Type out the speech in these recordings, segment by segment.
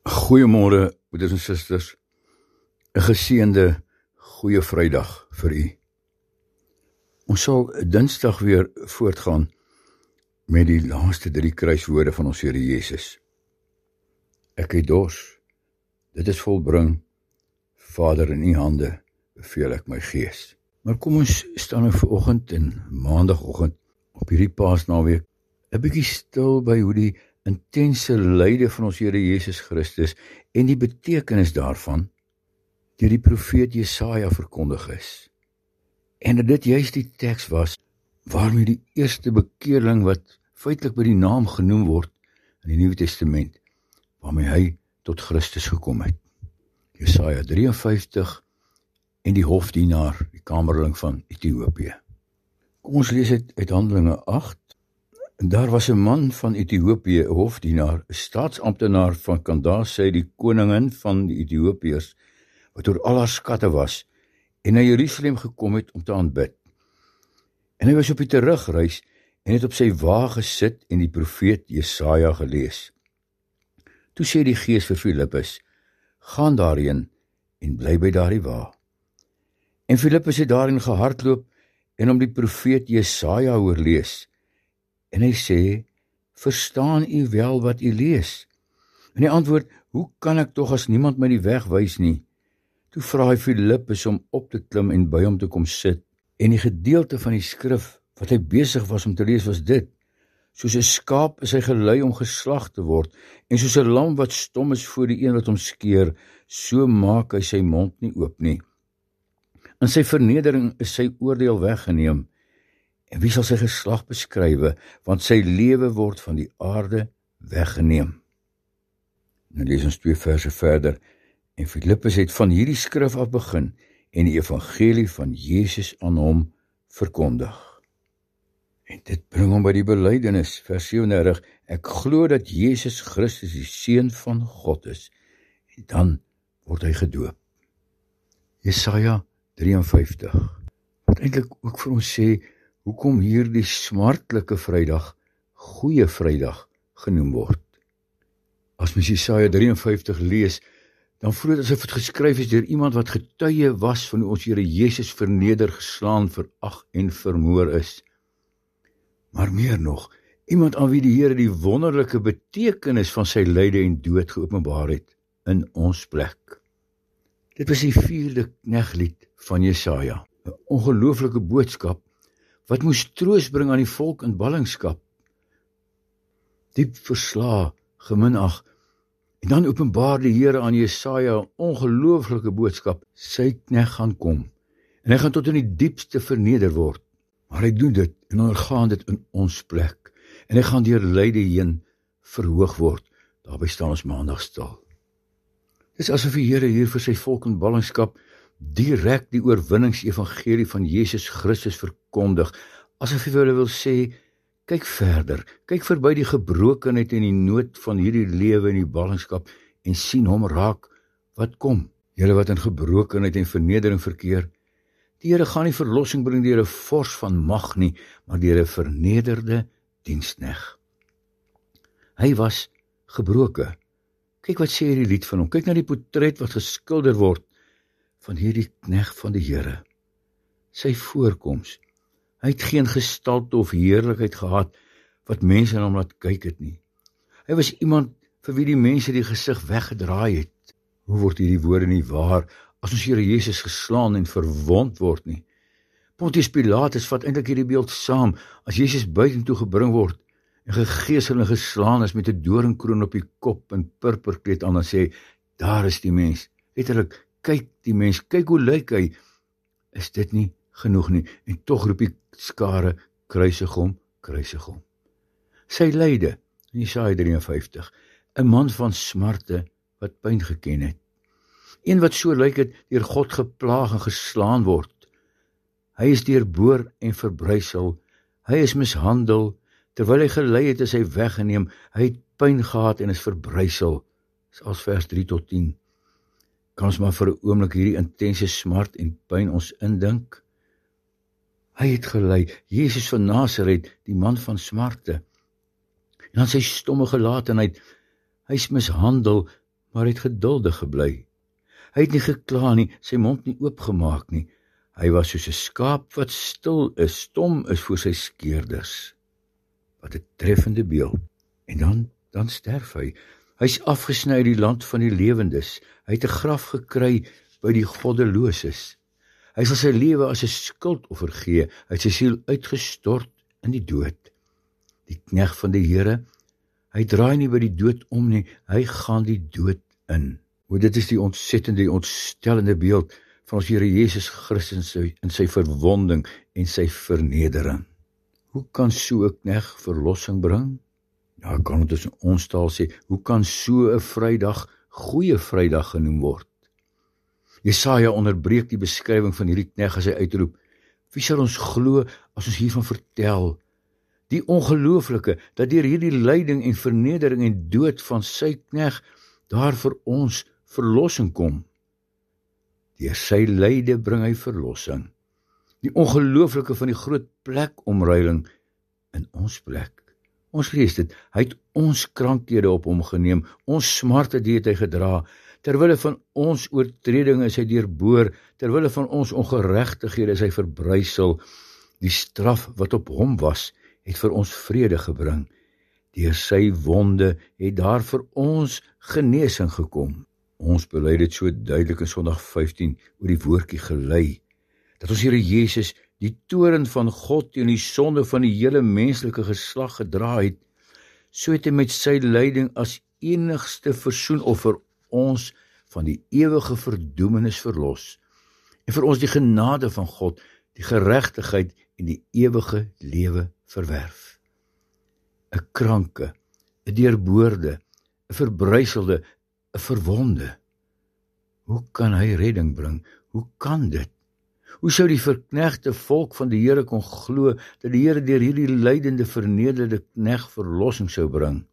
Goeiemôre, broeders en susters. 'n Geseënde goeie Vrydag vir u. Ons sal Dinsdag weer voortgaan met die laaste 3 kruiswoorde van ons Here Jesus. Ek het dors, dit is volbring, Vader, in u hande beveel ek my gees. Maar kom ons staan nou vanoggend en maandagoggend op hierdie Paasnaweek 'n bietjie stil by hoe die intense lyde van ons Here Jesus Christus en die betekenis daarvan deur die profeet Jesaja verkondig is. En dat dit juist die teks was waarmee die eerste bekeerling wat feitelik by die naam genoem word in die Nuwe Testament, waarmee hy tot Christus gekom het. Jesaja 53 en die hofdienaar, die kamerling van Ethiopië. Kom ons lees uit Handelinge 8. Daar was 'n man van Ethiopië, 'n hofdienaar, 'n staatsamptenaar van Candace, die koningin van die Ethiopiërs, wat oor al haar skatte was, en na Jerusalem gekom het om te aanbid. En hy was op die terugreis en het op sy wa gesit en die profeet Jesaja gelees. Toe sê die Gees vir Filippus: "Gaan daarheen en bly by daardie wa." En Filippus het daarin gehardloop en hom die profeet Jesaja hoor lees. En hy sê: "Verstaan u wel wat u lees?" En hy antwoord: "Hoe kan ek tog as niemand my die weg wys nie?" Toe vra hy Filippus om op te klim en by hom te kom sit. En die gedeelte van die skrif wat hy besig was om te lees was dit: "Soos 'n skaap is hy gelei om geslag te word, en soos 'n lam wat stom is voor die een wat hom skeer, so maak hy sy mond nie oop nie. In sy vernedering is sy oordeel weggeneem. En wie sal sy geslag beskrywe, want sy lewe word van die aarde weggeneem." Nou lees ons 2 verse verder. En Filippus het van hierdie skrif af begin en die evangelie van Jesus aan hom verkondig. En dit bring hom by die belydenis, vers 37, "Ek glo dat Jesus Christus die Seun van God is." En dan word hy gedoop. Jesaja 53, wat eintlik ook vir ons sê hoekom hierdie smartlike Vrydag goeie Vrydag genoem word. As mens Jesaja 53 lees, dan voel dit asof dit geskryf is deur iemand wat getuie was van hoe ons Here Jesus verneder, geslaan, verag en vermoor is. Maar meer nog, iemand aan wie die Here die wonderlike betekenis van sy lyde en dood geopenbaar het in ons plek. Dit was die 4de kneglied van Jesaja, 'n ongelooflike boodskap wat moes troos bring aan die volk in ballingskap. Diep verslae, geminag, en dan openbaar die Here aan Jesaja 'n ongelooflike boodskap: sy knegt gaan kom, en hy gaan tot in die diepste verneder word. Maar hy doen dit en ondergaan dit in ons plek, en hy gaan deur lyde heen verhoog word. Daarby staan ons maandag stil. Dis asof die Here hier vir sy volk in ballingskap direk die oorwinningsevangelie van Jesus Christus verkondig, asof hy vir hulle wil sê: kyk verder, kyk verby die gebrokenheid en die nood van hierdie lewe en die ballingskap en sien hom raak wat kom. Julle wat in gebrokenheid en vernedering verkeer, die Here gaan nie verlossing bring deur 'n vors van mag nie, maar deur 'n vernederde diensknegt. Hy was gebroken. Kyk wat sê hierdie lied van hom. Kyk na die portret wat geskilder word van hierdie knegt van die Here. Sy voorkoms. Hy het geen gestalte of heerlikheid gehad wat mense na hom laat kyk het nie. Hy was iemand vir wie die mense die gesig weggedraai het. Hoe word hierdie woorde nie waar as ons Here Jesus geslaan en verwond word nie? Pontius Pilatus vat eintlik hierdie beeld saam as Jesus buitentoe gebring word en gegeesel en geslaan is met 'n doringkroon op die kop en purperkleed aan en sê: daar is die mens. Letterlik, kyk die mens, kyk hoe lyk hy. Is dit nie genoeg nie? En tog roep die skare: kruisig hom, kruisig hom. Sy lyde, in Jesaja 53, 'n man van smarte wat pyn geken het. Een wat so lyk het deur God geplaag en geslaan word. Hy is deurboor en verbrysel, hy is mishandel, terwyl hy gelei het is hy weggeneem, hy het pyn gehad en is verbrysel. Dis als vers 3 tot 10. Kan ons maar vir 'n oomblik hierdie intense smart en pyn ons indink? Hy het gelei, Jesus van Nasaret, die man van smarte. En dan sy stomme gelatenheid, hy is mishandel, maar hy het geduldig gebly. Hy het nie gekla nie, sy mond nie oopgemaak nie. Hy was soos 'n skaap wat stil is, stom is voor sy skeerders. Wat 'n treffende beeld. En dan sterf hy. Hy's afgesny uit die land van die lewendes. Hy het 'n graf gekry by die goddeloses. Hy sal sy lewe as 'n skuldoffer gee, hy het sy siel uitgestort in die dood. Die knegt van die Here, hy draai nie by die dood om nie, hy gaan die dood in. O, dit is die ontsettende, ontstellende beeld van ons Here Jesus Christus in sy verwonding en sy vernedering. Hoe kan so 'n knegt verlossing bring? Ja, kan dit in ons taal sê, hoe kan so 'n Vrydag goeie Vrydag genoem word? Jesaja onderbreek die beskrywing van hierdie knegt as hy uitroep: Wie sal ons glo as ons hiervan vertel? Die ongelooflike, dat deur hierdie lyding en vernedering en dood van sy knegt, daar vir ons verlossing kom. Deur sy lyde bring hy verlossing. Die ongelooflike van die groot plekomruiling in ons plek. Ons lees dit, hy het ons krankhede op hom geneem, ons smarte die het hy gedra, terwille van ons oortredinge is hy deurboor, terwille van ons ongeregtighede is hy verbrysel. Die straf wat op hom was, het vir ons vrede gebring. Deur sy wonde het daar vir ons genesing gekom. Ons bely dit so duidelik in Sondag 15 oor die woordjie gelei, dat ons Here Jesus die toorn van God teen die sonde van die hele menslike geslag gedra het, so het hy met sy lyding as enigste versoenoffer ons van die ewige verdoemenis verlos, en vir ons die genade van God, die geregtigheid en die ewige lewe verwerf. 'n kranke, 'n deurboorde, 'n verbryselde, 'n verwonde. Hoe kan hy redding bring? Hoe kan dit? Hoe sou die verknegte volk van die Here kon glo dat die Here deur hierdie lydende, vernederde knegt verlossing sou bring?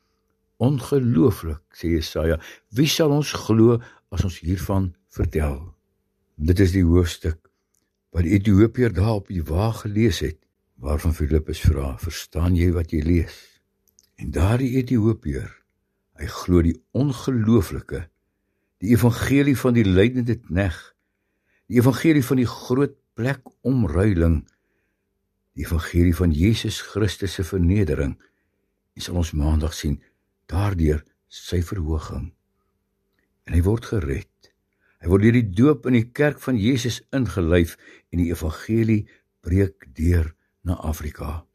Ongelooflik, sê Jesaja, wie sal ons glo as ons hiervan vertel? Dit is die hoofstuk wat die Ethiopiër daar op die wa gelees het, waarvan Filippus vra, verstaan jy wat jy lees? En daardie Ethiopiër, hy glo die ongelooflike, die evangelie van die lydende knegt, die evangelie van die groot plekomruiling, die evangelie van Jesus Christus se vernedering, en sal ons maandag sien, daardeur sy verhooging. En hy word gered. Hy word deur die doop in die kerk van Jesus ingelyf en die evangelie breek deur na Afrika.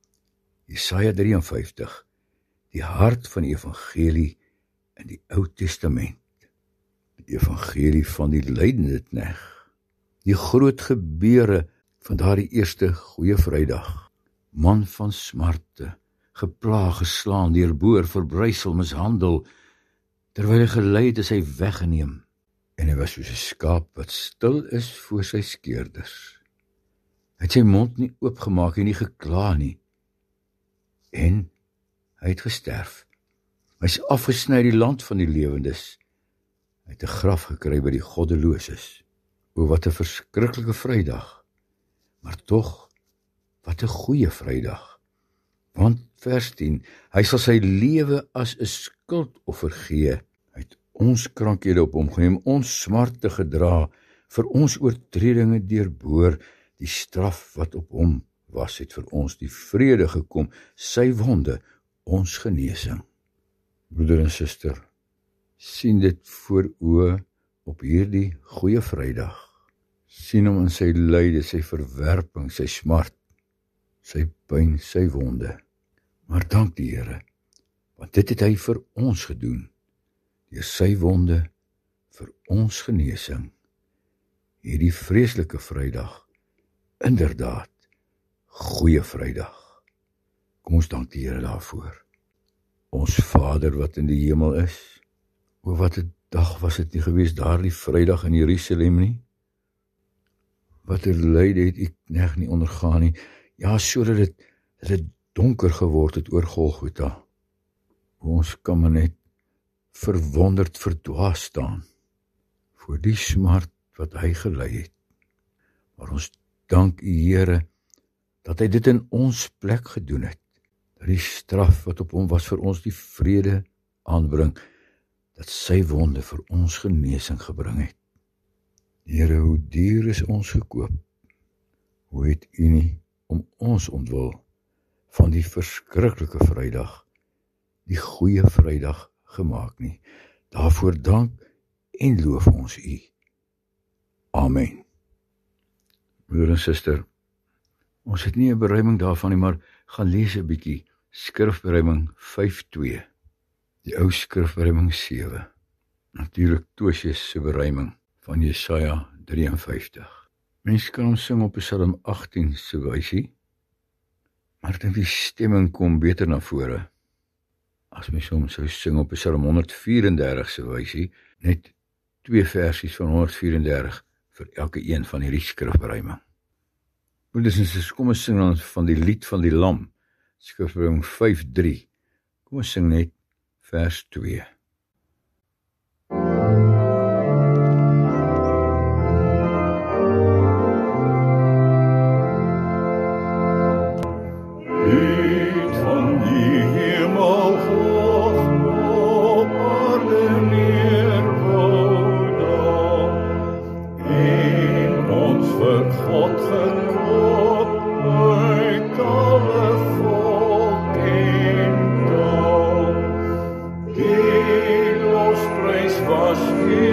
Jesaja 53, die hart van die evangelie in die Ou Testament. Die evangelie van die lydende knegt. Die groot gebeure van daardie eerste goeie Vrydag. Man van smarte, geplaag, geslaan, deurboor, verbrysel, mishandel, terwyl hy gelei het, is hy weggeneem. En hy was soos 'n skaap wat stil is voor sy skeerders. Hy het sy mond nie oopgemaak en nie gekla nie. En hy het gesterf. Hy is afgesny uit die land van die lewendes. Hy het 'n graf gekry by die goddeloses. O, wat 'n verskriklike Vrydag. Maar tog, wat 'n goeie Vrydag. Want vers 10, hy sal sy lewe as 'n skuldoffer gee. Hy het ons krankhede op hom geneem, ons smarte gedra, vir ons oortredinge deurboor, die straf wat op hom was, het vir ons die vrede gekom, sy wonde, ons genesing. Broeder en suster, sien dit voor oë op hierdie goeie Vrydag. Sien hom in sy lyde, sy verwerping, sy smart, sy pyn, sy wonde. Maar dank die Here, want dit het hy vir ons gedoen, deur sy wonde vir ons genesing. Hierdie vreeslike Vrydag, inderdaad, goeie Vrydag. Kom ons dank die Here daarvoor. Ons Vader wat in die hemel is, o wat 'n dag was dit nie gewees daardie Vrydag in Jerusalem nie? Wat 'n lyde het die knegt nie ondergaan nie, ja, sodat dit donker geword het oor Golgotha. Ons kan maar net verwonderd verdwaas staan voor die smart wat hy gelei het. Maar ons dank U Here dat hy dit in ons plek gedoen het, dat die straf wat op hom was vir ons die vrede aanbring, dat sy wonde vir ons genesing gebring het. Here, hoe duur is ons gekoop? Hoe het U nie om ons ontwil van die verskriklike Vrydag, die goeie Vrydag gemaak nie? Daarvoor dank en loof ons U. Amen. Broer en suster, ons het nie 'n beruiming daarvan nie, maar gaan lees 'n bietjie skrifberuiming 5:2, die ou skrifberuiming 7, natuurlik Tosjes se beruiming van Jesaja 53. Mens kan hom sing op Psalm 18 se wysie, maar dan die stemming kom beter na vore as mens hom sou sing op Psalm 134 se wysie, net 2 versies van 134 vir elke een van hierdie skrifberuiming. Broeders en susters, kom ons sing dan van die lied van die Lam, skrifberuiming 5:3. Kom ons sing net vers 2. Lied van die hemel hoog op aarde neergedaal, en ons vir God gekoop uit alle volk en taal. Die losprys was